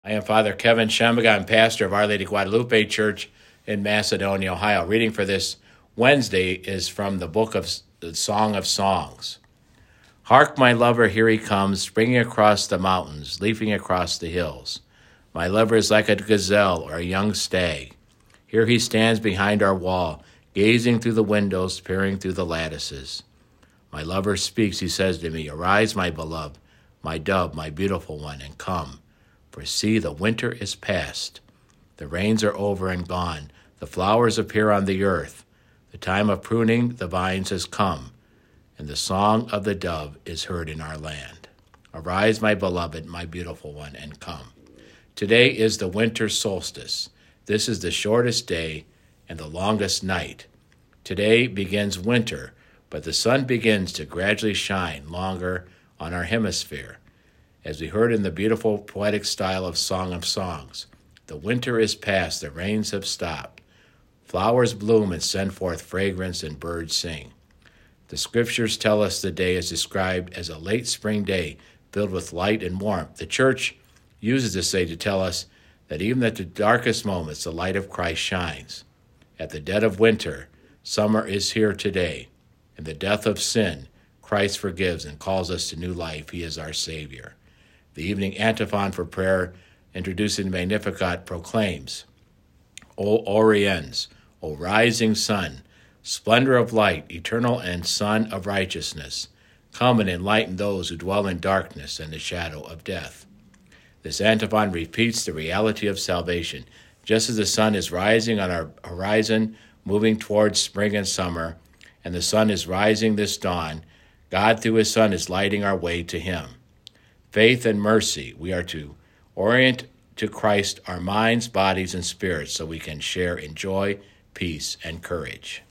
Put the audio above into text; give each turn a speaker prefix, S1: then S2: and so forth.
S1: I am Father Kevin Shembaga. I'm pastor of Our Lady Guadalupe Church in Macedonia, Ohio. Reading for this Wednesday is from the book of the Song of Songs. Hark, my lover, here he comes, springing across the mountains, leaping across the hills. My lover is like a gazelle or a young stag. Here he stands behind our wall, gazing through the windows, peering through the lattices. My lover speaks, he says to me, "Arise, my beloved, my dove, my beautiful one, and come. For see, the winter is past. The rains are over and gone. The flowers appear on the earth. The time of pruning the vines has come, and the song of the dove is heard in our land. Arise, my beloved, my beautiful one, and come." Today is the winter solstice. This is the shortest day and the longest night. Today begins winter, but the sun begins to gradually shine longer on our hemisphere. As we heard in the beautiful poetic style of Song of Songs, the winter is past, the rains have stopped. Flowers bloom and send forth fragrance, and birds sing. The scriptures tell us the day is described as a late spring day filled with light and warmth. The church uses this day to tell us that even at the darkest moments, the light of Christ shines. At the dead of winter, summer is here today. In the death of sin, Christ forgives and calls us to new life. He is our Savior. The evening antiphon for prayer, introducing the Magnificat, proclaims, O Oriens, O rising sun, splendor of light, eternal and sun of righteousness, come and enlighten those who dwell in darkness and the shadow of death. This antiphon repeats the reality of salvation. Just as the sun is rising on our horizon, moving towards spring and summer, and the sun is rising this dawn, God through his Son is lighting our way to him. Faith and mercy, we are to orient to Christ our minds, bodies, and spirits so we can share in joy, peace, and courage.